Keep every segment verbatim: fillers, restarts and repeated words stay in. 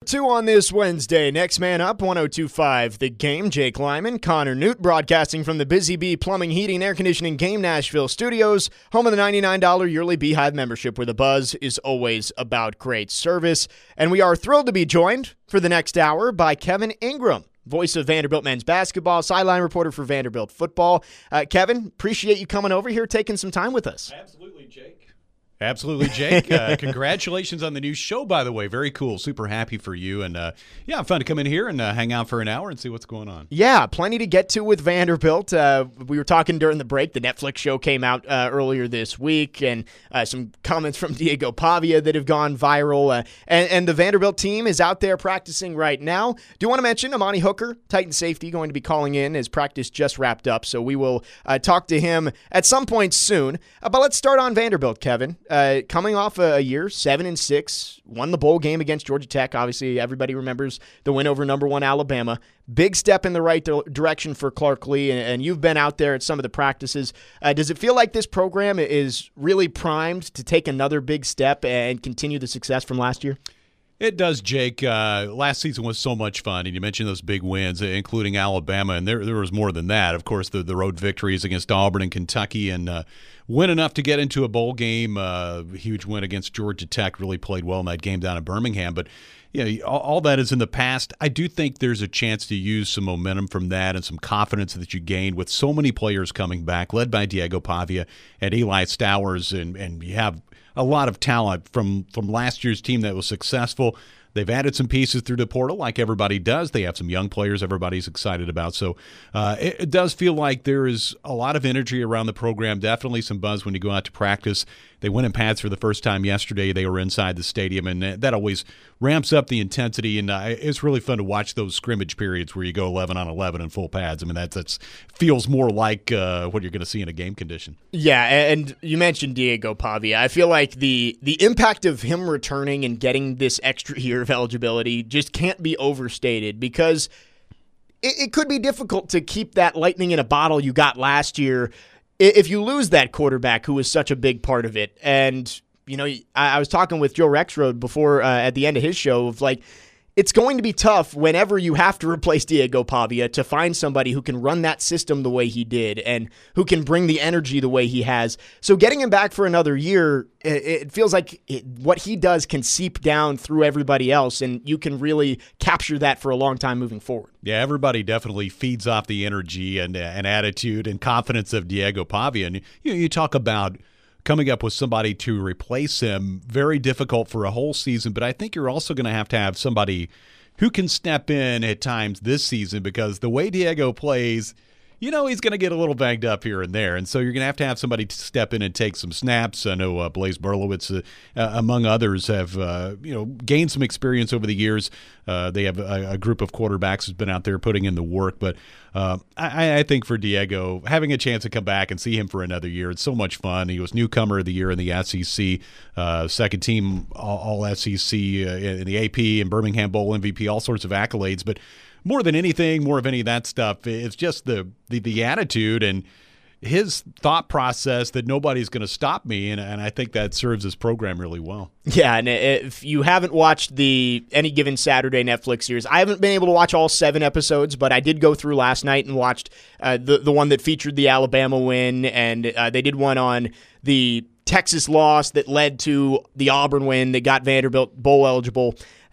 two on this Wednesday. Next man up, one oh two point five The Game. Jake Lyman, Connor Newt, broadcasting from the Busy Bee Plumbing, Heating, and Air Conditioning Game Nashville studios, home of the ninety-nine dollars yearly Beehive membership, where the buzz is always about great service. And we are thrilled to be joined for the next hour by Kevin Ingram, voice of Vanderbilt men's basketball, sideline reporter for Vanderbilt football. Uh, Kevin, appreciate you coming over here, taking some time with us. Absolutely, Jake. Absolutely, Jake. Uh, congratulations on the new show, by the way. Very cool. Super happy for you. And, uh, yeah, fun to come in here and uh, hang out for an hour and see what's going on. Yeah, plenty to get to with Vanderbilt. Uh, we were talking during the break. The Netflix show came out uh, earlier this week, and uh, some comments from Diego Pavia that have gone viral. Uh, and, and the Vanderbilt team is out there practicing right now. Do you want to mention Amani Hooker, Titan safety, going to be calling in as practice just wrapped up. So we will uh, talk to him at some point soon. Uh, but let's start on Vanderbilt, Kevin. Uh, coming off a, a year, seven and six, won the bowl game against Georgia Tech. Obviously, everybody remembers the win over number one Alabama. Big step in the right di- direction for Clark Lea, and, and you've been out there at some of the practices. Uh, does it feel like this program is really primed to take another big step and continue the success from last year? It does, Jake. Uh, last season was so much fun, and you mentioned those big wins, including Alabama, and there there was more than that. Of course, the, the road victories against Auburn and Kentucky, and uh, win enough to get into a bowl game. Uh, huge win against Georgia Tech. Really played well in that game down in Birmingham. But you know, all, all that is in the past. I do think there's a chance to use some momentum from that and some confidence that you gained with so many players coming back, led by Diego Pavia and Eli Stowers, and and you have a lot of talent from, from last year's team that was successful. They've added some pieces through the portal like everybody does. They have some young players everybody's excited about. So uh, it, it does feel like there is a lot of energy around the program, definitely some buzz when you go out to practice. They went in pads for the first time yesterday. They were inside the stadium, and that always ramps up the intensity, and uh, it's really fun to watch those scrimmage periods where you go eleven on eleven in full pads. I mean, that that's, feels more like uh, what you're going to see in a game condition. Yeah, and you mentioned Diego Pavia. I feel like the the impact of him returning and getting this extra year of eligibility just can't be overstated, because it, it could be difficult to keep that lightning in a bottle you got last year if you lose that quarterback who was such a big part of it. And, you know, I, I was talking with Joe Rexrode before uh, at the end of his show of like, it's going to be tough whenever you have to replace Diego Pavia to find somebody who can run that system the way he did and who can bring the energy the way he has. So getting him back for another year, it feels like it, what he does can seep down through everybody else, and you can really capture that for a long time moving forward. Yeah, everybody definitely feeds off the energy and, and attitude and confidence of Diego Pavia. And you know, you talk about coming up with somebody to replace him, very difficult for a whole season, but I think you're also going to have to have somebody who can step in at times this season, because the way Diego plays, you know, he's going to get a little banged up here and there, and so you're going to have to have somebody to step in and take some snaps. I know uh, Blaise Berlowitz, uh, uh, among others, have uh, you know gained some experience over the years. Uh, they have a, a group of quarterbacks who's been out there putting in the work, but uh, I, I think for Diego, having a chance to come back and see him for another year, it's so much fun. He was newcomer of the year in the S E C, uh, second team all, all S E C uh, in the A P and Birmingham Bowl M V P, all sorts of accolades, but more than anything, more of any of that stuff, it's just the the, the attitude and his thought process that nobody's going to stop me, and, and I think that serves his program really well. Yeah, and if you haven't watched the Any Given Saturday Netflix series, I haven't been able to watch all seven episodes, but I did go through last night and watched uh, the, the one that featured the Alabama win, and uh, they did one on the Texas loss that led to the Auburn win that got Vanderbilt bowl eligible.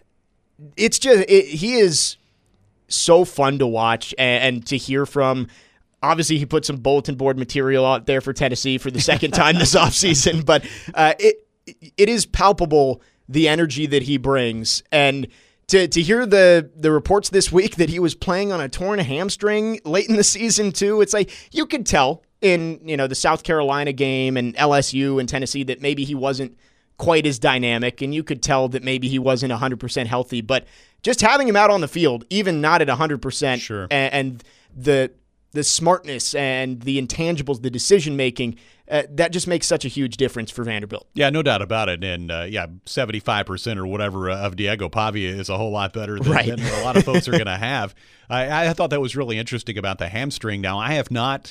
It's just, it, he is so fun to watch and, and to hear from. Obviously, he put some bulletin board material out there for Tennessee for the second time this offseason, but uh, it it is palpable, the energy that he brings. And to to hear the the reports this week that he was playing on a torn hamstring late in the season too, it's like you could tell in you know the South Carolina game and L S U and Tennessee that maybe he wasn't quite as dynamic, and you could tell that maybe he wasn't one hundred percent healthy. But just having him out on the field, even not at one hundred percent, sure. and, and the the smartness and the intangibles, the decision-making, uh, that just makes such a huge difference for Vanderbilt. Yeah, no doubt about it. And, uh, yeah, seventy-five percent or whatever of Diego Pavia is a whole lot better than, right. than a lot of folks are going to have. I, I thought that was really interesting about the hamstring. Now, I have not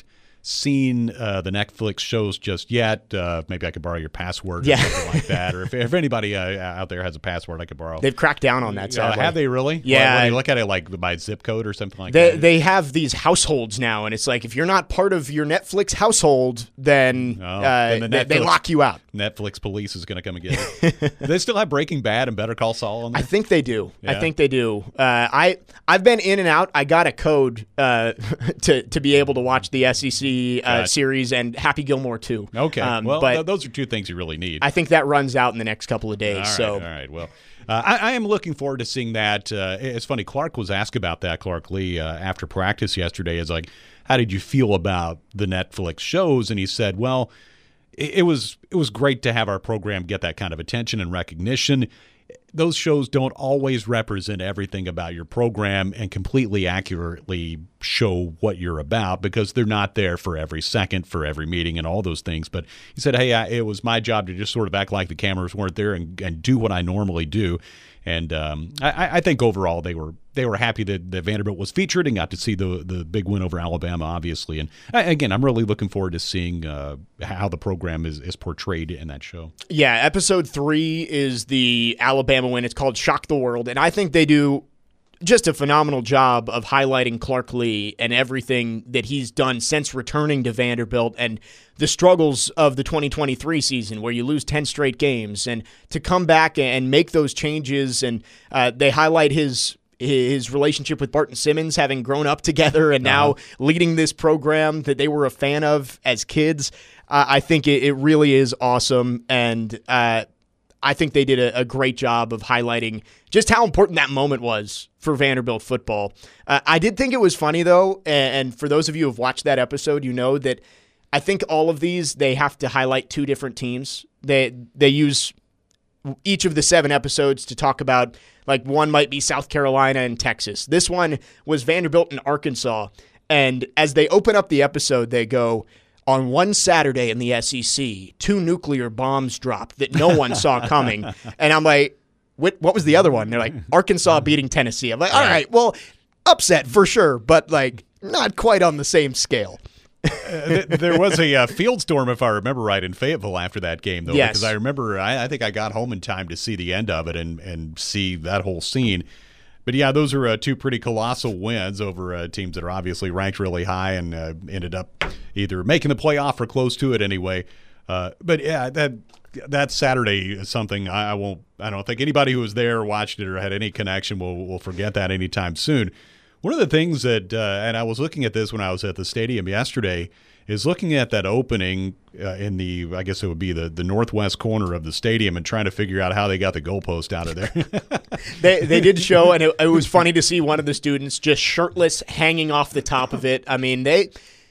seen uh, the Netflix shows just yet. Uh, maybe I could borrow your password or Yeah. something like that. Or if, if anybody uh, out there has a password I could borrow. They've cracked down on that. Uh, Sadly. have they really? Yeah. When, when you look at it like by zip code or something like They that. they have these households now, and it's like if you're not part of your Netflix household, then, Oh, uh, then the they, they Netflix- lock you out. Netflix police is going to come and get it. Do they still have Breaking Bad and Better Call Saul on there? I think they do. I Yeah. think they do. Uh, I I've been in and out. I got a code uh, to to be able to watch the S E C uh, Gotcha. series and Happy Gilmore too. Okay. Um, well, but th- those are two things you really need. I think that runs out in the next couple of days. All right, so all right. Well, uh, I, I am looking forward to seeing that. Uh, it's funny. Clark was asked about that. Clark Lee uh, after practice yesterday is like, "How did you feel about the Netflix shows?" And he said, "Well, it, it was it was great to have our program get that kind of attention and recognition. Those shows don't always represent everything about your program and completely accurately show what you're about because they're not there for every second, for every meeting and all those things." But he said, hey, I, it was my job to just sort of act like the cameras weren't there and, and do what I normally do. And um, I, I think overall they were they were happy that, that Vanderbilt was featured and got to see the the big win over Alabama, obviously. And I, again, I'm really looking forward to seeing uh, how the program is, is portrayed in that show. yeah, episode three is the Alabama win. It's called Shock the World, and I think they do just a phenomenal job of highlighting Clark Lee and everything that he's done since returning to Vanderbilt and the struggles of the twenty twenty-three season where you lose ten straight games, and to come back and make those changes. And uh, they highlight his his relationship with Barton Simmons, having grown up together and now uh-huh. leading this program that they were a fan of as kids. Uh, I think it, it really is awesome, and uh, I think they did a, a great job of highlighting just how important that moment was for Vanderbilt football. Uh, I did think it was funny, though, and, and for those of you who have watched that episode, you know that I think all of these, they have to highlight two different teams. They they use each of the seven episodes to talk about, like, one might be South Carolina and Texas. This one was Vanderbilt and Arkansas, and as they open up the episode, they go, on one Saturday in the S E C, two nuclear bombs dropped that no one saw coming. And I'm like, what, what was the other one? They're like, Arkansas beating Tennessee. I'm like, all right, well, upset for sure, but like not quite on the same scale. uh, there was a uh, field storm, if I remember right, in Fayetteville after that game, though. Yes. Because I remember, I, I think I got home in time to see the end of it and, and see that whole scene. But yeah, those are uh, two pretty colossal wins over uh, teams that are obviously ranked really high and uh, ended up either making the playoff or close to it anyway. Uh, but yeah, that that Saturday is something I, I won't. I don't think anybody who was there, watched it, or had any connection will will forget that anytime soon. One of the things that, uh, and I was looking at this when I was at the stadium yesterday, is looking at that opening uh, in the, I guess it would be the, the northwest corner of the stadium and trying to figure out how they got the goalpost out of there. they they did show, and it, it was funny to see one of the students just shirtless hanging off the top of it. I mean, they,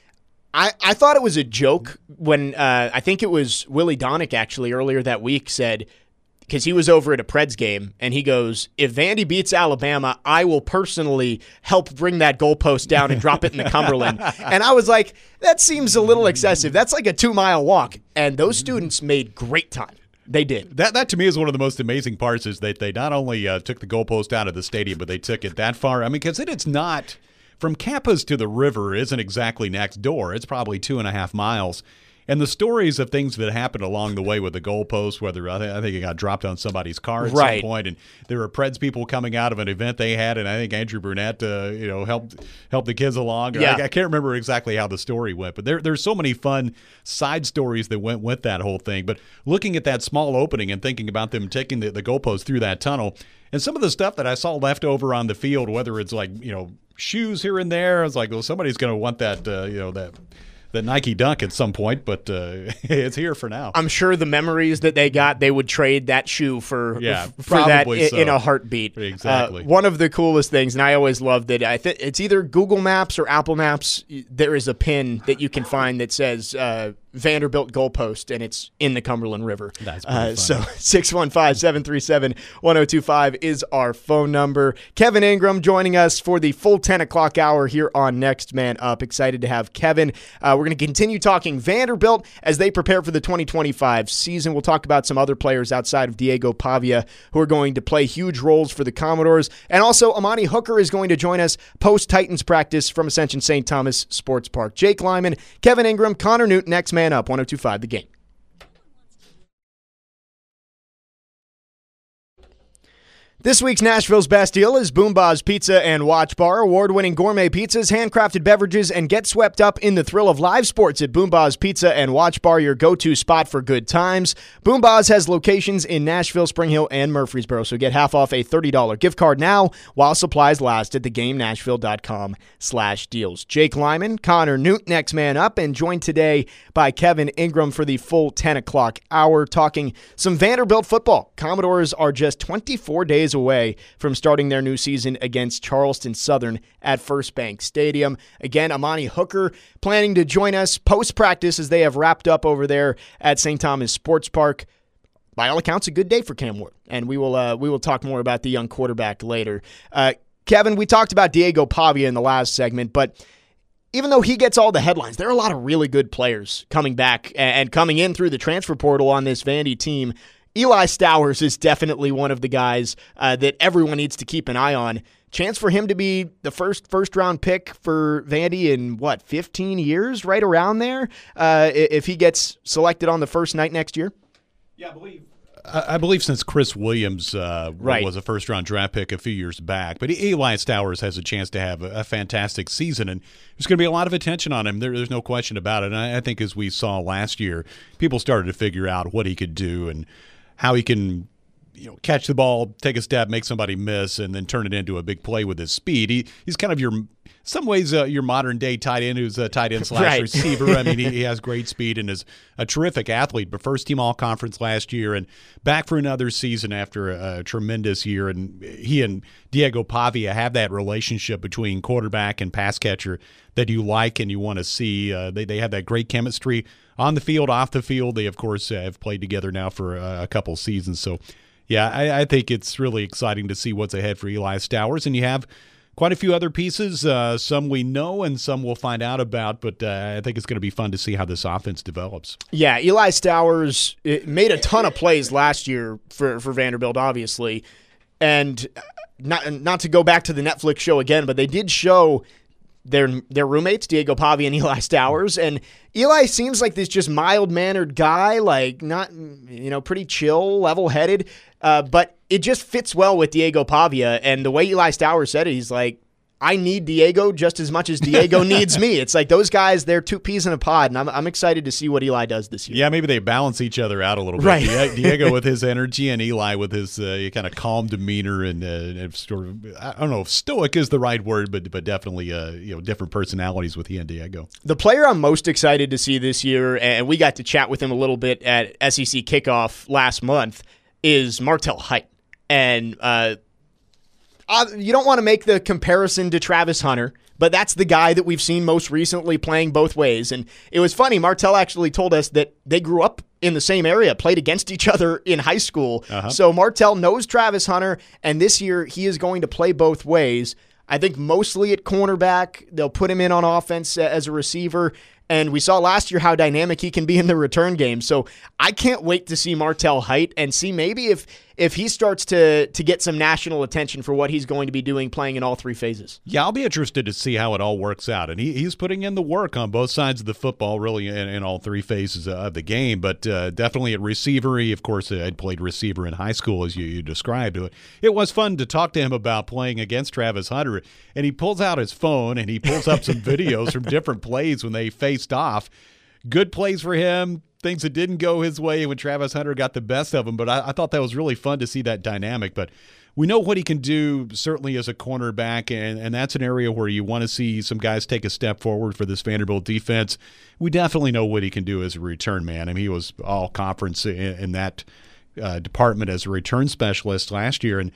I, I thought it was a joke when, uh, I think it was Willie Donick actually earlier that week said, because he was over at a Preds game, and he goes, if Vandy beats Alabama, I will personally help bring that goalpost down and drop it in the Cumberland. And I was like, that seems a little excessive. That's like a two-mile walk. And those students made great time. They did. That that to me is one of the most amazing parts is that they not only uh, took the goalpost out of the stadium, but they took it that far. I mean, because it, it's not – from campus to the river isn't exactly next door. It's probably two and a half miles. And the stories of things that happened along the way with the goalpost, whether I, th- I think it got dropped on somebody's car at right. some point, and there were Preds people coming out of an event they had, and I think Andrew Burnett, uh, you know, helped helped the kids along. Yeah. I, I can't remember exactly how the story went, but there there's so many fun side stories that went with that whole thing. But looking at that small opening and thinking about them taking the, the goalpost through that tunnel, and some of the stuff that I saw left over on the field, whether it's like, you know, shoes here and there, I was like, well, somebody's going to want that, uh, you know, that. The Nike Dunk at some point, but uh, it's here for now. I'm sure the memories that they got, they would trade that shoe for yeah, for that so. in a heartbeat. Exactly. Uh, one of the coolest things, and I always loved it. I think it's either Google Maps or Apple Maps. There is a pin that you can find that says uh, Vanderbilt goalpost, and it's in the Cumberland River. That's uh, so six one five, seven three seven, one oh two five is our phone number. Kevin Ingram joining us for the full ten o'clock hour here on Next Man Up. Excited to have Kevin. Uh, we're going to continue talking Vanderbilt as they prepare for the twenty twenty-five season. We'll talk about some other players outside of Diego Pavia who are going to play huge roles for the Commodores. And also, Amani Hooker is going to join us post-Titans practice from Ascension Saint Thomas Sports Park. Jake Lyman, Kevin Ingram, Connor Newton, Next Man Up, one oh two five The Game. This week's Nashville's Best Deal is Boomba's Pizza and Watch Bar. Award-winning gourmet pizzas, handcrafted beverages, and get swept up in the thrill of live sports at Boomba's Pizza and Watch Bar, your go-to spot for good times. Boomba's has locations in Nashville, Spring Hill, and Murfreesboro, so get half off a thirty dollars gift card now while supplies last at thegamenashville.com slash deals. Jake Lyman, Connor Newt, Next Man Up, and joined today by Kevin Ingram for the full ten o'clock hour, talking some Vanderbilt football. Commodores are just twenty-four days away from starting their new season against Charleston Southern at First Bank Stadium. Again, Amani Hooker planning to join us post-practice as they have wrapped up over there at Saint Thomas Sports Park. By all accounts, a good day for Cam Ward, and we will uh, we will talk more about the young quarterback later. Uh, Kevin, we talked about Diego Pavia in the last segment, but even though he gets all the headlines, there are a lot of really good players coming back and coming in through the transfer portal on this Vandy team. Eli Stowers is definitely one of the guys uh, that everyone needs to keep an eye on. Chance for him to be the first first-round pick for Vandy in, what, fifteen years, right around there, uh, if he gets selected on the first night next year? Yeah, I believe. I believe since Chris Williams uh, right. was a first-round draft pick a few years back. But Eli Stowers has a chance to have a, a fantastic season, and there's going to be a lot of attention on him. There, there's no question about it. And I, I think as we saw last year, people started to figure out what he could do and how he can, you know, catch the ball, take a step, make somebody miss, and then turn it into a big play with his speed. He he's kind of your, some ways, uh, your modern day tight end who's a tight end slash right. receiver. I mean, he, he has great speed and is a terrific athlete. But first team all conference last year and back for another season after a, a tremendous year. And he and Diego Pavia have that relationship between quarterback and pass catcher that you like and you want to see. Uh, they they have that great chemistry on the field, off the field. They, of course, uh, have played together now for uh, a couple seasons. So, yeah, I, I think it's really exciting to see what's ahead for Eli Stowers. And you have quite a few other pieces, uh, some we know and some we'll find out about. But uh, I think it's going to be fun to see how this offense develops. Yeah, Eli Stowers made a ton of plays last year for, for Vanderbilt, obviously. And not, not to go back to the Netflix show again, but they did show their their roommates, Diego Pavia and Eli Stowers, and Eli seems like this just mild-mannered guy, like not, you know, pretty chill, level-headed, uh, but it just fits well with Diego Pavia, and the way Eli Stowers said it, he's like, I need Diego just as much as Diego needs me. It's like those guys, they're two peas in a pod, and I'm I'm excited to see what Eli does this year. Yeah, maybe they balance each other out a little bit. Right. Diego with his energy and Eli with his uh, kind of calm demeanor and, uh, and sort of, I don't know if stoic is the right word, but but definitely uh, you know, different personalities with he and Diego. The player I'm most excited to see this year, and we got to chat with him a little bit at S E C Kickoff last month, is Martel Height. And uh Uh, you don't want to make the comparison to Travis Hunter, but that's the guy that we've seen most recently playing both ways. And it was funny, Martel actually told us that they grew up in the same area, played against each other in high school. Uh-huh. So Martel knows Travis Hunter, and this year he is going to play both ways. I think mostly at cornerback. They'll put him in on offense as a receiver. And we saw last year how dynamic he can be in the return game. So I can't wait to see Martel Height and see maybe if if he starts to to get some national attention for what he's going to be doing playing in all three phases. Yeah, I'll be interested to see how it all works out. And he, he's putting in the work on both sides of the football, really, in, in all three phases of the game. But uh, definitely at receiver, he, of course, had played receiver in high school, as you, you described. It was fun to talk to him about playing against Travis Hunter. And he pulls out his phone and he pulls up some videos from different plays when they faced off. Good plays for him. Things that didn't go his way when Travis Hunter got the best of him. But I, I thought that was really fun to see that dynamic. But we know what he can do, certainly as a cornerback, and, and that's an area where you want to see some guys take a step forward for this Vanderbilt defense. We definitely know what he can do as a return man. I mean, he was all conference in, in that uh, department as a return specialist last year. And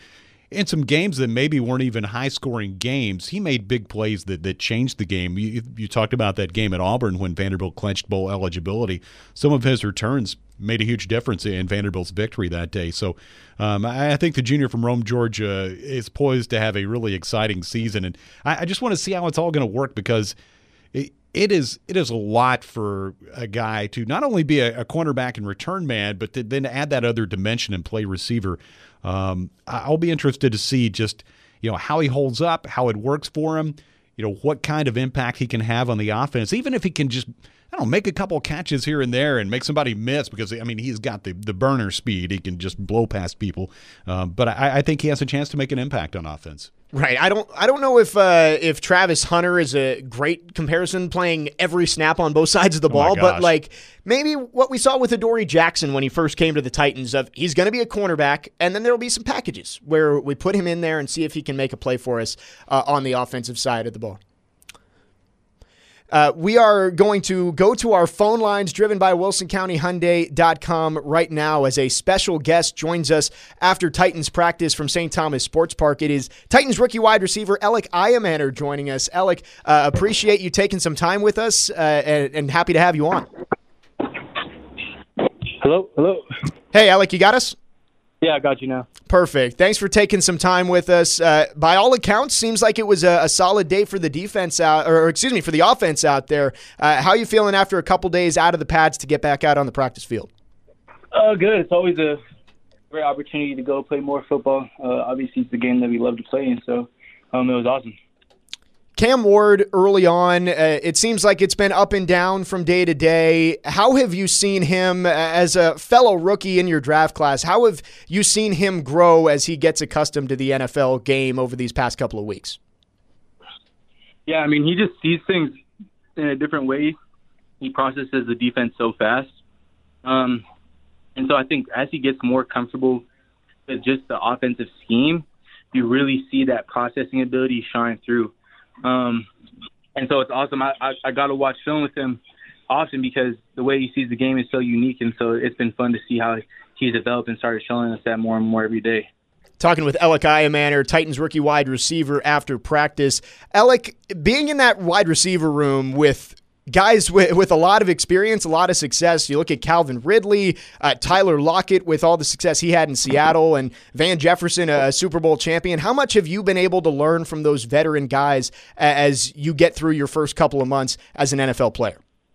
in some games that maybe weren't even high-scoring games, he made big plays that, that changed the game. You, you talked about that game at Auburn when Vanderbilt clinched bowl eligibility. Some of his returns made a huge difference in Vanderbilt's victory that day. So um, I, I think the junior from Rome, Georgia, is poised to have a really exciting season. And I, I just want to see how it's all going to work, because it, it is it is a lot for a guy to not only be a, a cornerback and return man, but to then add that other dimension and play receiver. Um, I'll be interested to see just, you know, how he holds up, how it works for him, you know, what kind of impact he can have on the offense, even if he can just, I don't know, make a couple of catches here and there and make somebody miss, because, I mean, he's got the, the burner speed. He can just blow past people. Um, but I, I think he has a chance to make an impact on offense. Right. I don't I don't know if uh, if Travis Hunter is a great comparison, playing every snap on both sides of the ball, oh but like maybe what we saw with Adoree Jackson when he first came to the Titans, of he's going to be a cornerback, and then there will be some packages where we put him in there and see if he can make a play for us uh, on the offensive side of the ball. Uh, we are going to go to our phone lines driven by Wilson County Hyundai dot com right now, as a special guest joins us after Titans practice from Saint Thomas Sports Park. It is Titans rookie wide receiver Alec Iamander joining us. Alec, uh, appreciate you taking some time with us, uh, and, and happy to have you on. Hello, hello. Hey, Alec, you got us? Yeah, I got you now. Perfect. Thanks for taking some time with us. Uh, by all accounts, seems like it was a, a solid day for the defense out, or excuse me, for the offense out there. Uh, how are you feeling after a couple days out of the pads to get back out on the practice field? Uh, good. It's always a great opportunity to go play more football. Uh, obviously, it's the game that we love to play in, so um, it was awesome. Cam Ward early on, uh, it seems like it's been up and down from day to day. How have you seen him as a fellow rookie in your draft class? How have you seen him grow as he gets accustomed to the N F L game over these past couple of weeks? Yeah, I mean, he just sees things in a different way. He processes the defense so fast. Um, and so I think as he gets more comfortable with just the offensive scheme, you really see that processing ability shine through. Um, and so it's awesome. I, I, I got to watch film with him often, because the way he sees the game is so unique. And so it's been fun to see how he's developed and started showing us that more and more every day. Talking with Alec Iamander, Titans rookie wide receiver, after practice. Alec, being in that wide receiver room with guys with, with a lot of experience, a lot of success. You look at Calvin Ridley, uh, Tyler Lockett with all the success he had in Seattle, and Van Jefferson, a, a Super Bowl champion. How much have you been able to learn from those veteran guys as you get through your first couple of months as an N F L player?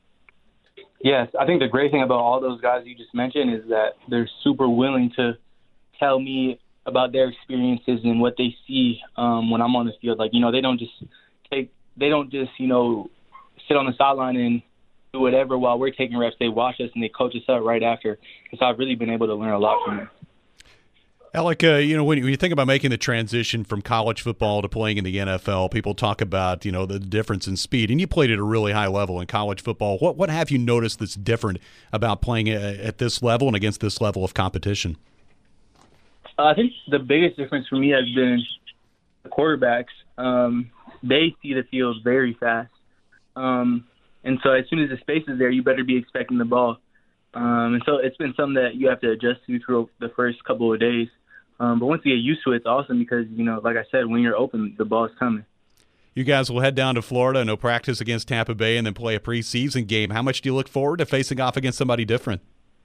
Yes, I think the great thing about all those guys you just mentioned is that they're super willing to tell me about their experiences and what they see um, when I'm on the field. Like, you know, they don't just take, they don't just, you know, sit on the sideline and do whatever while we're taking reps. They watch us and they coach us up right after. So I've really been able to learn a lot from them. Alec, uh, you know, when you think about making the transition from college football to playing in the N F L, people talk about, you know, the difference in speed, and you played at a really high level in college football. What what have you noticed that's different about playing at this level and against this level of competition? Uh, I think the biggest difference for me has been the quarterbacks. Um, they see the field very fast. Um, and so as soon as the space is there, you better be expecting the ball. Um, and so it's been something that you have to adjust to through the first couple of days. Um, but once you get used to it, it's awesome because, you know, like I said, when you're open, the ball's coming. You guys will head down to Florida, no practice against Tampa Bay, and then play a preseason game. How much do you look forward to facing off against somebody different?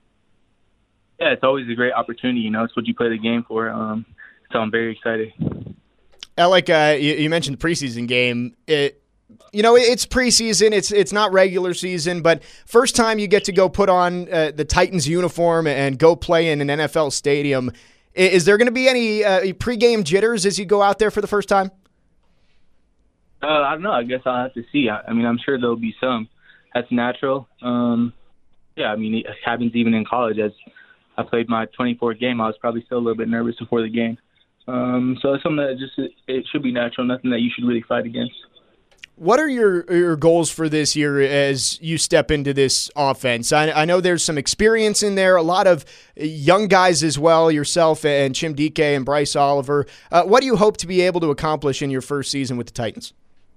Yeah, it's always a great opportunity. You know, it's what you play the game for. Um, so I'm very excited. Alec, uh, you, you mentioned the preseason game. It, you know, it's preseason. It's it's not regular season, but first time you get to go put on uh, the Titans uniform and go play in an N F L stadium. Is there going to be any uh, pregame jitters as you go out there for the first time? Uh, I don't know. I guess I'll have to see. I, I mean, I'm sure there'll be some. That's natural. Um, yeah, I mean, it happens even in college. As I played my twenty-fourth game, I was probably still a little bit nervous before the game. Um, so it's something that just it, it should be natural, nothing that you should really fight against. What are your, your goals for this year as you step into this offense? I, I know there's some experience in there, a lot of young guys as well, yourself and Chim Dike and Bryce Oliver. Uh, what do you hope to be able to accomplish in your first season with the Titans?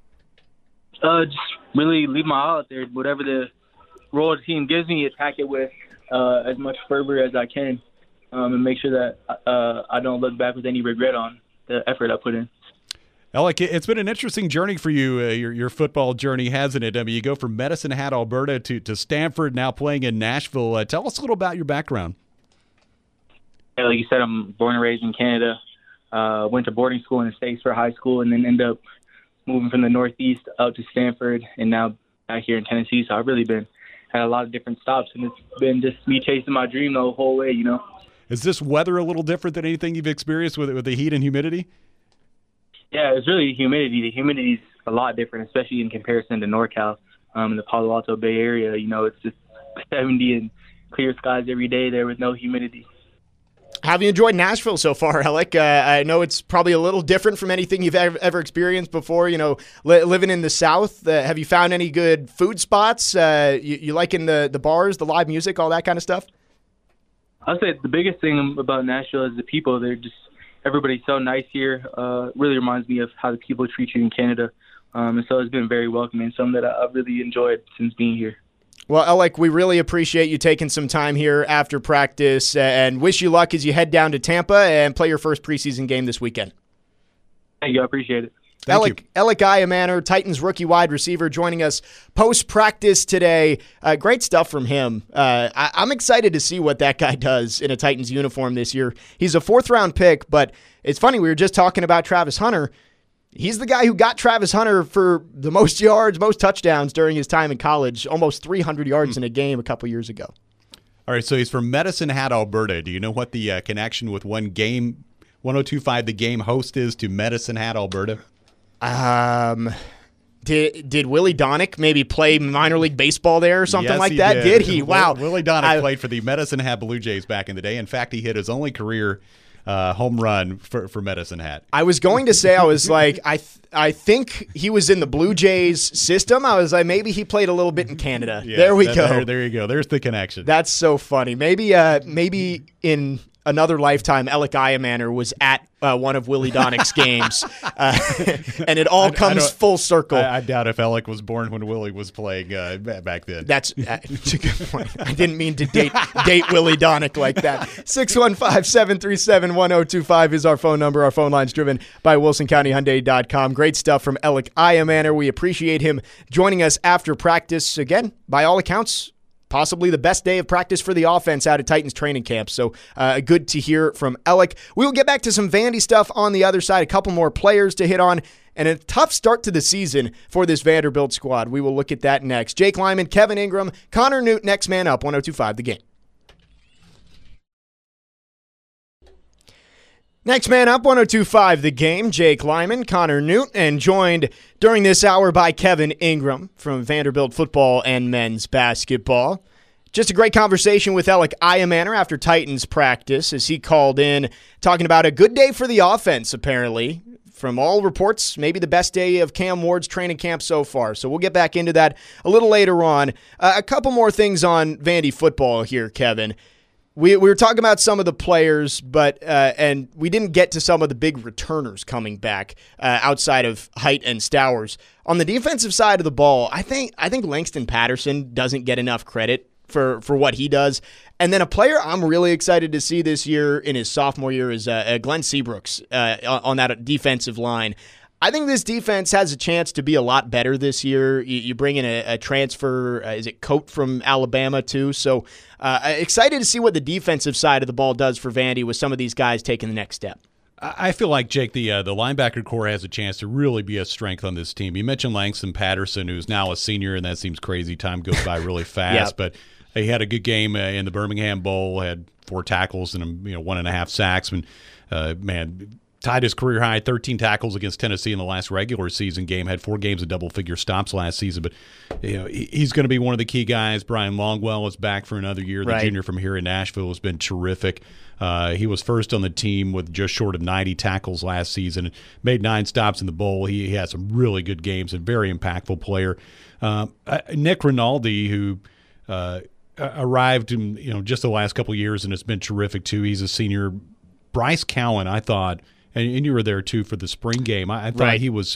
Uh, just really leave my all out there. Whatever the role the team gives me, attack it with uh, as much fervor as I can, um, and make sure that uh, I don't look back with any regret on the effort I put in. Alec, it's been an interesting journey for you, uh, your your football journey, hasn't it? I mean, you go from Medicine Hat, Alberta to, to Stanford, now playing in Nashville. Uh, tell us a little about your background. Yeah, like you said, I'm born and raised in Canada. Uh, went to boarding school in the States for high school, and then ended up moving from the Northeast out to Stanford, and now back here in Tennessee. So I've really been had a lot of different stops, and it's been just me chasing my dream the whole way, you know. Is this weather a little different than anything you've experienced with with the heat and humidity? Yeah, it's really humidity. The humidity's a lot different, especially in comparison to NorCal, um, in the Palo Alto Bay Area. You know, it's just seventy and clear skies every day there with no humidity. Have you enjoyed Nashville so far, Alec? Uh, I know it's probably a little different from anything you've ever, ever experienced before. You know, li- living in the South, uh, have you found any good food spots? Uh, you, you liking the, the bars, the live music, all that kind of stuff? I'll say the biggest thing about Nashville is the people. They're just everybody's so nice here. Uh, really reminds me of how the people treat you in Canada. Um, and so it's been very welcoming, something that I've really enjoyed since being here. Well, Alec, we really appreciate you taking some time here after practice and wish you luck as you head down to Tampa and play your first preseason game this weekend. Thank you. I appreciate it. Thank Alec, you. Alec Iamaner, Titans rookie wide receiver, joining us post-practice today. Uh, great stuff from him. Uh, I, I'm excited to see what that guy does in a Titans uniform this year. He's a fourth-round pick, but it's funny, we were just talking about Travis Hunter. He's the guy who got Travis Hunter for the most yards, most touchdowns during his time in college, almost three hundred yards in a game a couple years ago. All right, so he's from Medicine Hat, Alberta. Do you know what the uh, connection with one game, one oh two point five, the game host is to Medicine Hat, Alberta? Um, did did Willie Donick maybe play minor league baseball there or something Yes, like he that? Did. Did he? Wow. Willie Donick I, played for the Medicine Hat Blue Jays back in the day. In fact, he hit his only career uh, home run for, for Medicine Hat. I was going to say, I was like, I th- I think he was in the Blue Jays system. I was like, maybe he played a little bit in Canada. Yes, there we that, go. There, there you go. There's the connection. That's so funny. Maybe uh, maybe in another lifetime, Alec Iamaner was at uh, one of Willie Donick's games, uh, and it all I- I comes don't- full circle. I, I doubt if Alec was born when Willie was playing uh, ba- back then. That's, uh, that's a good point. I didn't mean to date date Willie Donick like that. six one five, seven three seven, one oh two five is our phone number. Our phone line's driven by Wilson County Hyundai dot com. Great stuff from Alec Iamaner. We appreciate him joining us after practice. Again, by all accounts, possibly the best day of practice for the offense out at Titans training camp. So uh, good to hear from Alec. We will get back to some Vandy stuff on the other side, a couple more players to hit on, and a tough start to the season for this Vanderbilt squad. We will look at that next. Jake Lyman, Kevin Ingram, Connor Newt, next man up, one oh two point five The Game. Next man up, one oh two point five The Game, Jake Lyman, Connor Newt, and joined during this hour by Kevin Ingram from Vanderbilt football and men's basketball. Just a great conversation with Alec Iamaner after Titans practice as he called in talking about a good day for the offense, apparently. From all reports, maybe the best day of Cam Ward's training camp so far. So we'll get back into that a little later on. Uh, a couple more things on Vandy football here, Kevin. We we were talking about some of the players, but uh, and we didn't get to some of the big returners coming back uh, outside of Height and Stowers. On the defensive side of the ball, I think I think Langston Patterson doesn't get enough credit for for what he does. And then a player I'm really excited to see this year in his sophomore year is uh, Glenn Seabrooks uh, on that defensive line. I think this defense has a chance to be a lot better this year. You, you bring in a, a transfer, uh, is it Coat from Alabama too? So uh, excited to see what the defensive side of the ball does for Vandy with some of these guys taking the next step. I feel like, Jake, the uh, the linebacker core has a chance to really be a strength on this team. You mentioned Langston Patterson, who's now a senior, and that seems crazy. Time goes by really fast, Yep. But he had a good game uh, in the Birmingham Bowl, had four tackles and you know one and a half sacks. And, uh, man, tied his career high, thirteen tackles against Tennessee in the last regular season game, had four games of double-figure stops last season. But you know he, he's going to be one of the key guys. Brian Longwell is back for another year. The Right. junior from here in Nashville has been terrific. Uh, he was first on the team with just short of ninety tackles last season, made nine stops in the bowl. He, he had some really good games, a very impactful player. Uh, Nick Rinaldi, who uh, arrived in you know just the last couple of years and has been terrific too. He's a senior. Bryce Cowan, I thought, and, and you were there too for the spring game. I, I thought Right. he was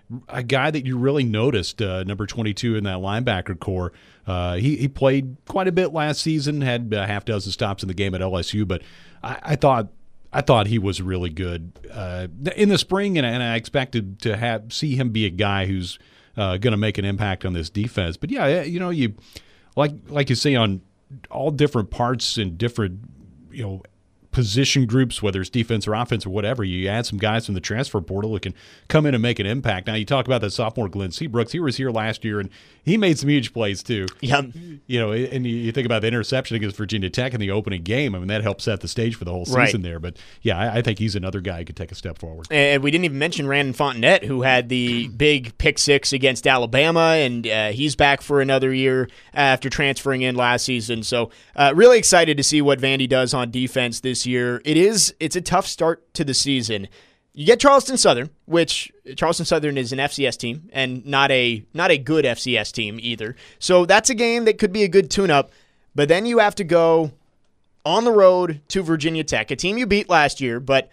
a guy that you really noticed, uh, number twenty-two in that linebacker core. Uh, he, he played quite a bit last season, had a half dozen stops in the game at L S U, but I, I thought I thought he was really good uh, in the spring, and, and I expected to have see him be a guy who's uh, going to make an impact on this defense. But yeah, you know, you like like you say, on all different parts and different, you know, position groups, whether it's defense or offense or whatever, you add some guys from the transfer portal that can come in and make an impact. Now, you talk about that sophomore Glenn Seabrooks. He was here last year, and he made some huge plays too. Yeah. You know, and you think about the interception against Virginia Tech in the opening game. I mean, that helped set the stage for the whole season right. there. But, yeah, I, I think he's another guy who could take a step forward. And we didn't even mention Randon Fontenette, who had the big pick six against Alabama, and uh, he's back for another year after transferring in last season. So uh, really excited to see what Vandy does on defense this year. It is It's a tough start to the season. You get Charleston Southern, which Charleston Southern is an F C S team and not a not a good F C S team either. So that's a game that could be a good tune-up. But then you have to go on the road to Virginia Tech, a team you beat last year. But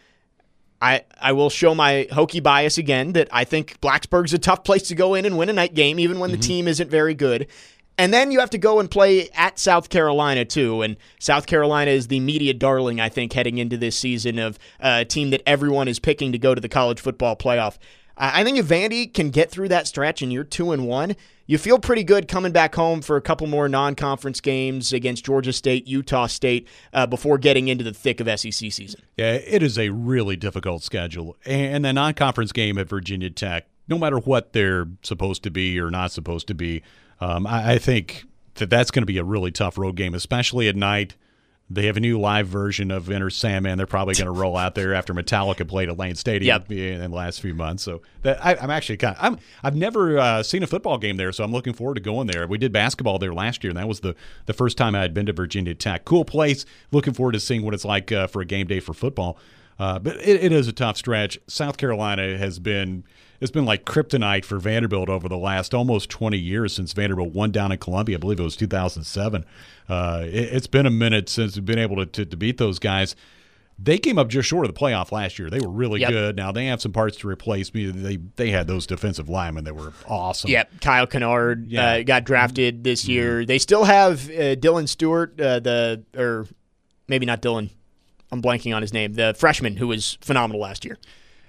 I I will show my Hokie bias again that I think Blacksburg's a tough place to go in and win a night game, even when mm-hmm. the team isn't very good. And then you have to go and play at South Carolina, too. And South Carolina is the media darling, I think, heading into this season of a team that everyone is picking to go to the college football playoff. I think if Vandy can get through that stretch and you're two and one, you feel pretty good coming back home for a couple more non-conference games against Georgia State, Utah State, uh, before getting into the thick of S E C season. Yeah, it is a really difficult schedule. And the non-conference game at Virginia Tech, no matter what they're supposed to be or not supposed to be, Um, I, I think that that's going to be a really tough road game, especially at night. They have a new live version of Enter Sandman. They're probably going to roll out there after Metallica played at Lane Stadium yep. in the last few months. So that, I, I'm actually kind of, I'm, I've never uh, seen a football game there, so I'm looking forward to going there. We did basketball there last year, and that was the, the first time I had been to Virginia Tech. Cool place. Looking forward to seeing what it's like uh, for a game day for football. Uh, but it, it is a tough stretch. South Carolina has been it's been like kryptonite for Vanderbilt over the last almost twenty years since Vanderbilt won down in Columbia. I believe it was two thousand seven. Uh, it, it's been a minute since we've been able to, to, to beat those guys. They came up just short of the playoff last year. They were really yep. good. Now they have some parts to replace me. They they had those defensive linemen that were awesome. Yep, Kyle Kennard yeah. uh, got drafted this year. Mm-hmm. They still have uh, Dylan Stewart, uh, the or maybe not Dylan. I'm blanking on his name. The freshman who was phenomenal last year.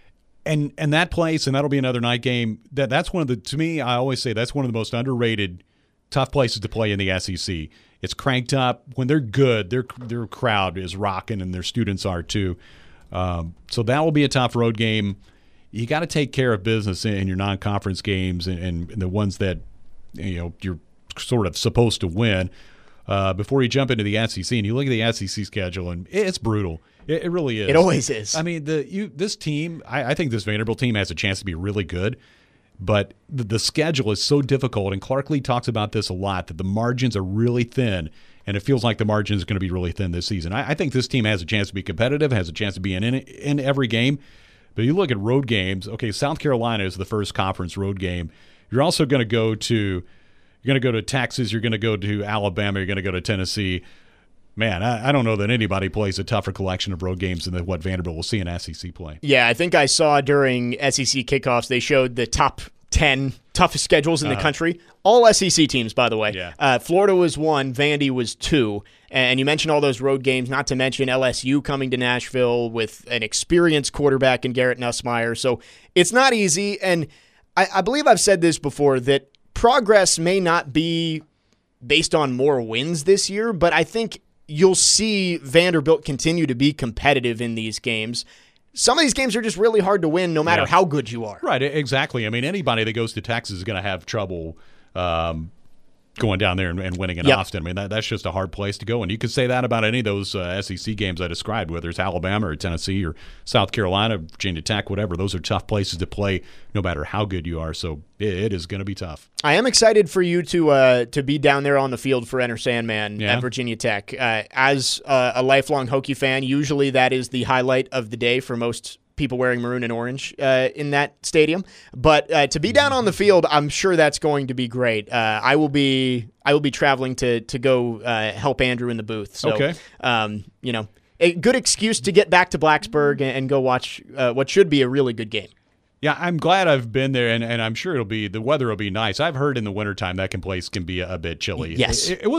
And and that place, and that'll be another night game. That that's one of the to me, I always say that's one of the most underrated, tough places to play in the S E C. It's cranked up when they're good. Their their crowd is rocking, and their students are too. Um, so that will be a tough road game. You got to take care of business in, in your non-conference games and, and the ones that you know you're sort of supposed to win uh, before you jump into the S E C. And you look at the S E C schedule, and it's brutal. It, it really is. It always is. I mean, the you this team. I, I think this Vanderbilt team has a chance to be really good. But the, the schedule is so difficult, and Clark Lee talks about this a lot, that the margins are really thin, and it feels like the margin is going to be really thin this season. I, I think this team has a chance to be competitive, has a chance to be in, in in every game. But you look at road games, okay, South Carolina is the first conference road game. You're also going to go to you're going to go to Texas, you're going to go to Alabama, you're going to go to Tennessee. Man, I, I don't know that anybody plays a tougher collection of road games than what Vanderbilt will see in S E C play. Yeah, I think I saw during S E C kickoffs, they showed the top ten toughest schedules in uh-huh. the country. All S E C teams, by the way. Yeah. Uh, Florida was one, Vandy was two. And you mentioned all those road games, not to mention L S U coming to Nashville with an experienced quarterback in Garrett Nussmeier. So it's not easy. And I, I believe I've said this before, that progress may not be based on more wins this year, but I think you'll see Vanderbilt continue to be competitive in these games. Some of these games are just really hard to win no matter yeah. how good you are. Right, exactly. I mean, anybody that goes to Texas is going to have trouble um, going down there and, and winning in yep. Austin. I mean, that, that's just a hard place to go. And you could say that about any of those uh, S E C games I described, whether it's Alabama or Tennessee or South Carolina, Virginia Tech, whatever. Those are tough places to play no matter how good you are. So it, it is going to be tough. I am excited for you to uh, to be down there on the field for Enter Sandman yeah. at Virginia Tech. Uh, as uh, a lifelong Hokie fan, usually that is the highlight of the day for most people wearing maroon and orange uh, in that stadium. But uh, to be down on the field, I'm sure that's going to be great. Uh, I will be I will be traveling to to go uh, help Andrew in the booth. So, okay. um, you know, a good excuse to get back to Blacksburg and, and go watch uh, what should be a really good game. Yeah, I'm glad I've been there, and, and I'm sure it'll be the weather will be nice. I've heard in the wintertime that can place can be a, a bit chilly. Yes. It, it was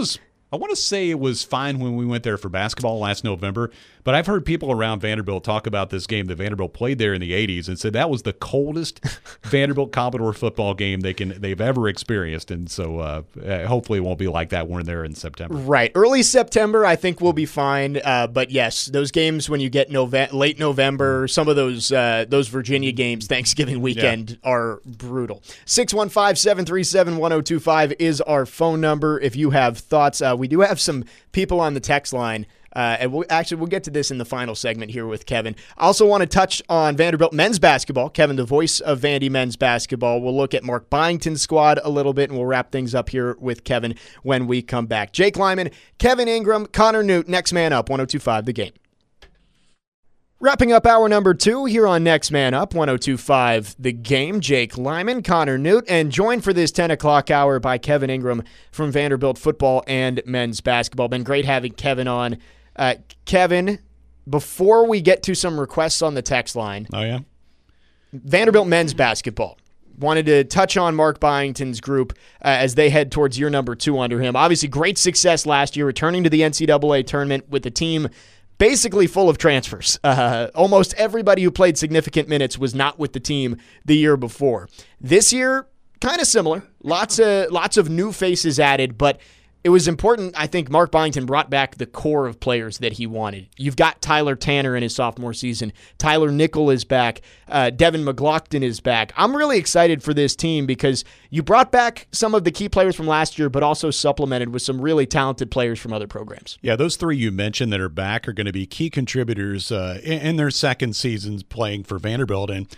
I want to say it was fine when we went there for basketball last November, but I've heard people around Vanderbilt talk about this game that Vanderbilt played there in the eighties and said that was the coldest Vanderbilt Commodore football game they can they've ever experienced, and so uh, hopefully it won't be like that when they're in September. Right, early September I think we'll be fine, uh, but yes, those games when you get Nove- late November, some of those uh, those Virginia games Thanksgiving weekend yeah. are brutal. six one five, seven three seven, one oh two five is our phone number if you have thoughts. Uh, we do have some people on the text line, uh, and we'll, actually we'll get to this in the final segment here with Kevin. I also want to touch on Vanderbilt men's basketball. Kevin, the voice of Vandy men's basketball. We'll look at Mark Byington's squad a little bit, and we'll wrap things up here with Kevin when we come back. Jake Lyman, Kevin Ingram, Connor Newt, Next Man Up, one oh two five The Game. Wrapping up hour number two here on Next Man Up, one oh two point five The Game. Jake Lyman, Connor Newt, and joined for this ten o'clock hour by Kevin Ingram from Vanderbilt football and men's basketball. Been great having Kevin on. Uh, Kevin, before we get to some requests on the text line, oh yeah, Vanderbilt men's basketball. Wanted to touch on Mark Byington's group uh, as they head towards year number two under him. Obviously, great success last year, returning to the N C double A tournament with the team basically full of transfers. Uh, almost everybody who played significant minutes was not with the team the year before. This year, kind of similar. Lots of lots of new faces added, but it was important. I think Mark Byington brought back the core of players that he wanted. You've got Tyler Tanner in his sophomore season. Tyler Nickel is back. Uh, Devin McLaughlin is back. I'm really excited for this team because you brought back some of the key players from last year, but also supplemented with some really talented players from other programs. Yeah, those three you mentioned that are back are going to be key contributors uh, in, in their second seasons playing for Vanderbilt. And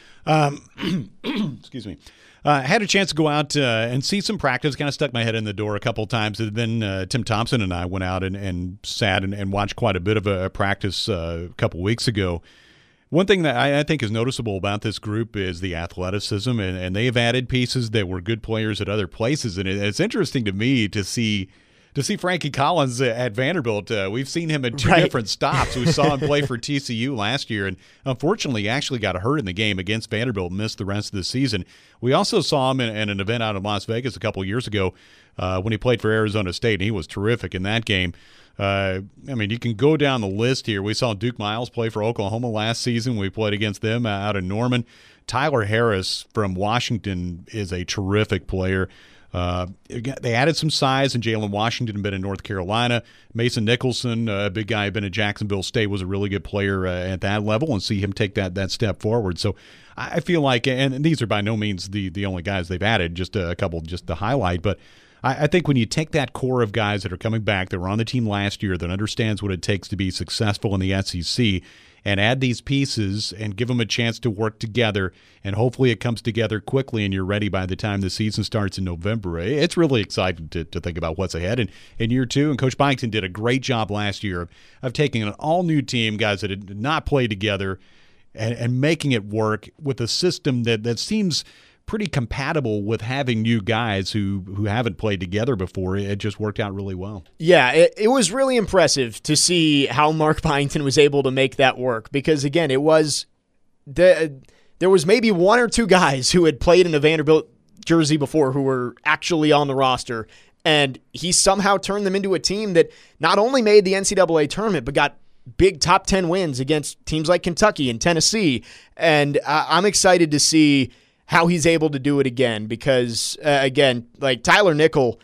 um, excuse me. I uh, had a chance to go out uh, and see some practice, kind of stuck my head in the door a couple of times. And then uh, Tim Thompson and I went out and, and sat and, and watched quite a bit of a, a practice uh, a couple weeks ago. One thing that I, I think is noticeable about this group is the athleticism, and, and they have added pieces that were good players at other places. And it, it's interesting to me to see to see Frankie Collins at Vanderbilt. Uh, we've seen him at two right. different stops. We saw him play for T C U last year, and unfortunately he actually got hurt in the game against Vanderbilt and missed the rest of the season. We also saw him in, in an event out in Las Vegas a couple of years ago uh, when he played for Arizona State, and he was terrific in that game. Uh, I mean, you can go down the list here. We saw Duke Miles play for Oklahoma last season. We played against them out in Norman. Tyler Harris from Washington is a terrific player. Uh, they added some size, and Jalen Washington had been in North Carolina. Mason Nicholson, a big guy, had been at Jacksonville State, was a really good player uh, at that level, and see him take that that step forward. So I feel like, and these are by no means the, the only guys they've added, just a couple just to highlight, but I, I think when you take that core of guys that are coming back, that were on the team last year, that understands what it takes to be successful in the S E C, and add these pieces and give them a chance to work together, and hopefully it comes together quickly and you're ready by the time the season starts in November. It's really exciting to, to think about what's ahead in, in year two, and Coach Byington did a great job last year of, of taking an all-new team, guys that had not played together, and, and making it work with a system that, that seems pretty compatible with having new guys who, who haven't played together before. It just worked out really well. Yeah, it, it was really impressive to see how Mark Byington was able to make that work because, again, it was the, there was maybe one or two guys who had played in a Vanderbilt jersey before who were actually on the roster, and he somehow turned them into a team that not only made the N C double A tournament but got big top ten wins against teams like Kentucky and Tennessee, and uh, I'm excited to see how he's able to do it again because, uh, again, like Tyler Nickel,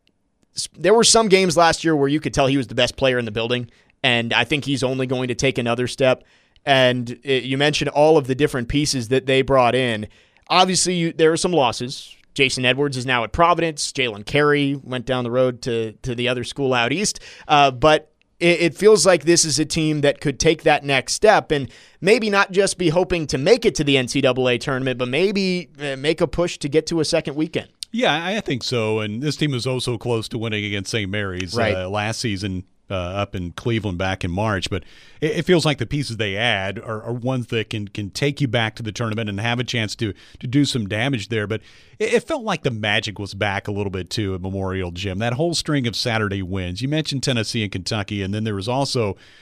there were some games last year where you could tell he was the best player in the building, and I think he's only going to take another step. And it, you mentioned all of the different pieces that they brought in. Obviously, you, there are some losses. Jason Edwards is now at Providence. Jalen Carey went down the road to, to the other school out east. Uh, but it feels like this is a team that could take that next step and maybe not just be hoping to make it to the N C double A tournament, but maybe make a push to get to a second weekend. Yeah, I think so. And this team was also close to winning against Saint Mary's right. uh, last season uh, up in Cleveland back in March. But it, it feels like the pieces they add are, are ones that can can take you back to the tournament and have a chance to to do some damage there. But it, it felt like the magic was back a little bit, too, at Memorial Gym. That whole string of Saturday wins. You mentioned Tennessee and Kentucky, and then there was also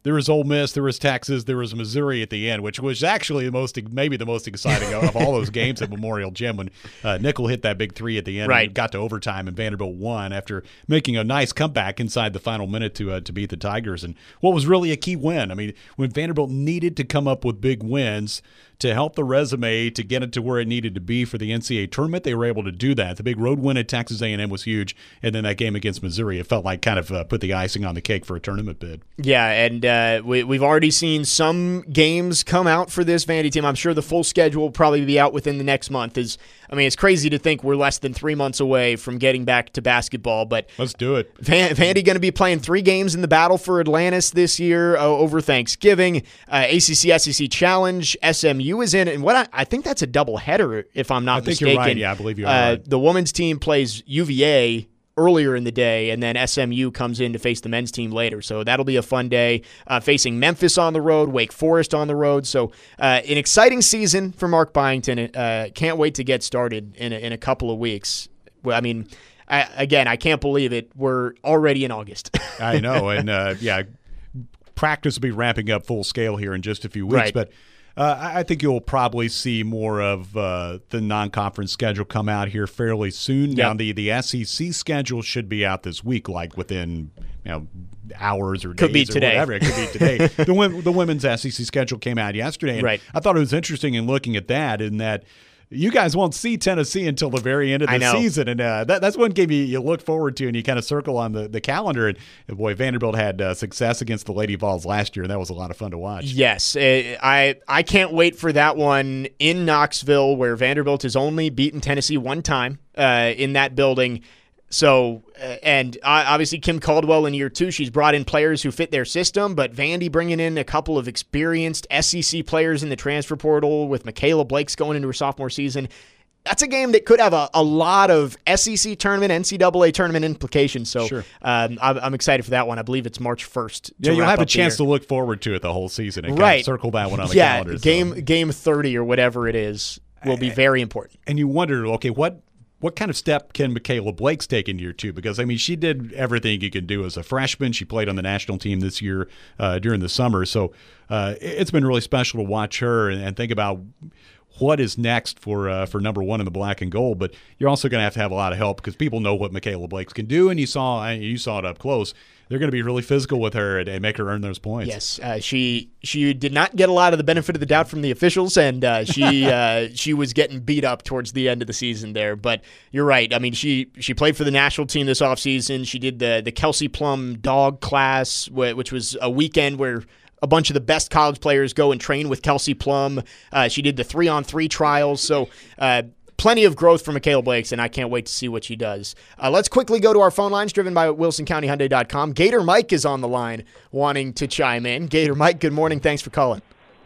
there was Ole Miss, there was Texas, there was Missouri at the end, which was actually the most, maybe the most exciting of, of all those games at Memorial Gym when uh, Nickel hit that big three at the end. Right. And got to overtime, and Vanderbilt won after making a nice comeback inside the final minute to uh, to beat the Tigers. And what was really a key win. I mean, when Vanderbilt needed to come up with big wins to help the resume to get it to where it needed to be for the N C double A tournament, they were able to do that. The big road win at Texas A and M was huge, and then that game against Missouri, it felt like kind of uh, put the icing on the cake for a tournament bid. Yeah, and uh, we, we've already seen some games come out for this Vandy team. I'm sure the full schedule will probably be out within the next month. Is I mean, it's crazy to think we're less than three months away from getting back to basketball, but let's do it. Van, Vandy going to be playing three games in the Battle for Atlantis this year uh, over Thanksgiving. Uh, A C C S E C Challenge, S M U is in, and what I, I think that's a doubleheader, if I'm not I think mistaken. you're right. Yeah, I believe you're uh, right. The women's team plays U V A earlier in the day, and then S M U comes in to face the men's team later. So that'll be a fun day, uh, facing Memphis on the road, Wake Forest on the road. So uh, an exciting season for Mark Byington. Uh, can't wait to get started in a, in a couple of weeks. Well, I mean, I, again, I can't believe it. We're already in August. I know, and uh, yeah, practice will be ramping up full scale here in just a few weeks, Right. but Uh, I think you'll probably see more of uh, the non-conference schedule come out here fairly soon. Yep. Now, the, the S E C schedule should be out this week, like within you know hours or Could days be or today. whatever. It could be today. the, wom- the women's S E C schedule came out yesterday, and Right. I thought it was interesting in looking at that in that you guys won't see Tennessee until the very end of I the know. season, and uh, that, that's one game you, you look forward to, and you kind of circle on the, the calendar. And boy, Vanderbilt had uh, success against the Lady Vols last year, and that was a lot of fun to watch. Yes, uh, I I can't wait for that one in Knoxville, where Vanderbilt has only beaten Tennessee one time uh, in that building. So, uh, and uh, obviously Kim Caldwell in year two, she's brought in players who fit their system, but Vandy bringing in a couple of experienced S E C players in the transfer portal with Michaela Blake's going into her sophomore season. That's a game that could have a, a lot of S E C tournament, N C double A tournament implications. So Sure. um, I'm, I'm excited for that one. I believe it's March first. Yeah, you'll have a chance to look forward to it the whole season and kind Right. of circle that one on the yeah, calendar. so. game game thirty or whatever it is will be very important. And you wonder, okay, what what kind of step can Michaela Blake's take in year two? Because, I mean, she did everything you can do as a freshman. She played on the national team this year uh, during the summer. So uh, it's been really special to watch her and, and think about what is next for uh, for number one in the black and gold. But you're also going to have to have a lot of help because people know what Michaela Blake's can do, and you saw you saw it up close. They're going to be really physical with her and, and make her earn those points. Yes, uh, she she did not get a lot of the benefit of the doubt from the officials, and uh, she uh, she was getting beat up towards the end of the season there. But you're right. I mean, she she played for the national team this offseason. She did the the Kelsey Plum dog class, wh- which was a weekend where a bunch of the best college players go and train with Kelsey Plum. Uh, she did the three-on-three trials. So uh, plenty of growth for Michaela Blakes, and I can't wait to see what she does. Uh, let's quickly go to our phone lines, driven by Wilson County Hyundai dot com. Gator Mike is on the line wanting to chime in. Gator Mike, good morning. Thanks for calling.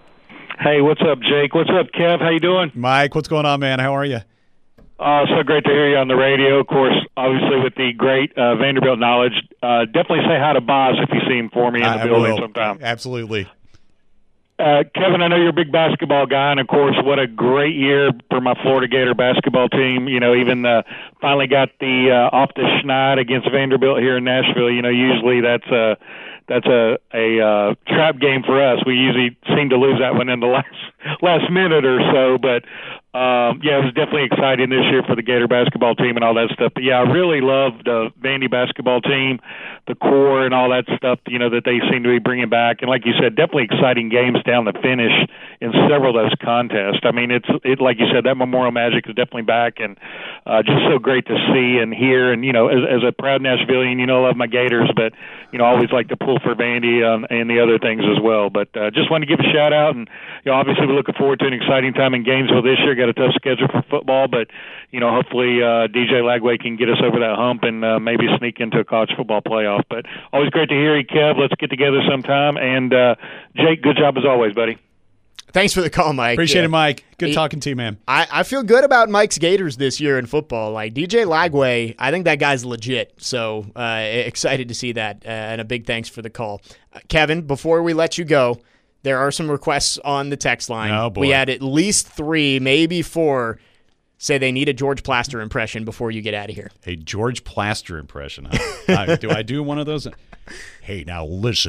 Hey, what's up, Jake? What's up, Kev? How you doing? Mike, what's going on, man? How are you? Uh, so great to hear you on the radio. Of course, obviously with the great uh, Vanderbilt knowledge. Uh, definitely say hi to Boz if you see him for me in the I building will. sometime. Absolutely. Uh, Kevin, I know you're a big basketball guy, and of course, what a great year for my Florida Gator basketball team. You know, even uh, finally got the uh, off the schneid against Vanderbilt here in Nashville. You know, usually that's a that's a a uh, trap game for us. We usually seem to lose that one in the last last minute or so, but. Um, yeah, it was definitely exciting this year for the Gator basketball team and all that stuff. But, yeah, I really loved the Vandy basketball team, the core and all that stuff, you know, that they seem to be bringing back. And like you said, definitely exciting games down the finish in several of those contests. I mean, it's it, like you said, that Memorial Magic is definitely back and uh, just so great to see and hear. And, you know, as, as a proud Nashvilleian, you know, I love my Gators, but, you know, I always like to pull for Vandy um, and the other things as well. But uh, just wanted to give a shout-out. And, you know, obviously we're looking forward to an exciting time in Gainesville this year. Got a tough schedule for football, but you know, hopefully uh, D J Lagway can get us over that hump and uh, maybe sneak into a college football playoff. But always great to hear you, Kev. Let's get together sometime. And uh, Jake, good job as always, buddy. Thanks for the call, Mike. Appreciate uh, it, Mike. Good he, talking to you, man. I, I feel good about Mike's Gators this year in football. Like D J Lagway, I think that guy's legit. So uh, excited to see that. Uh, and a big thanks for the call. Uh, Kevin, before we let you go, there are some requests on the text line. Oh, boy. We had at least three, maybe four, say they need a George Plaster impression before you get out of here. A George Plaster impression, huh? uh, do I do one of those? Hey, now listen.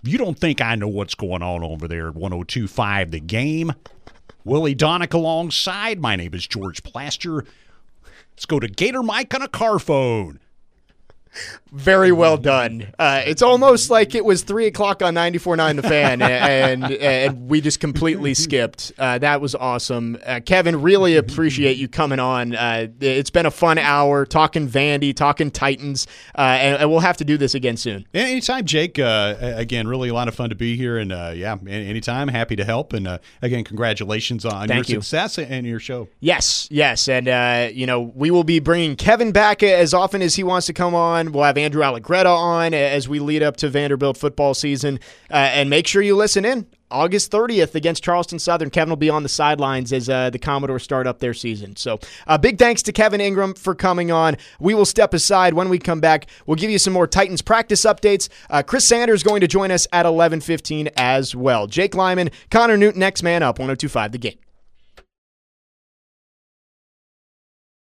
You don't think I know what's going on over there at one oh two point five The Game? Willie Donick alongside. My name is George Plaster. Let's go to Gator Mike on a car phone. Very well done. Uh, it's almost like it was three o'clock on ninety-four point nine The Fan, and, and and we just completely skipped. Uh, that was awesome. Uh, Kevin, really appreciate you coming on. Uh, it's been a fun hour talking Vandy, talking Titans, uh, and, and we'll have to do this again soon. Anytime, Jake. Uh, again, really a lot of fun to be here, and uh, yeah, anytime, happy to help. And uh, again, congratulations on Thank your you. success and your show. Yes, yes, and uh, you know we will be bringing Kevin back as often as he wants to come on. We'll have Andrew Allegretta on as we lead up to Vanderbilt football season. Uh, and make sure you listen in. August thirtieth against Charleston Southern. Kevin will be on the sidelines as uh, the Commodores start up their season. So uh, big thanks to Kevin Ingram for coming on. We will step aside. When we come back, we'll give you some more Titans practice updates. Uh, Chris Sanders going to join us at eleven fifteen as well. Jake Lyman, Connor Newton, next man up, one oh two point five The Game.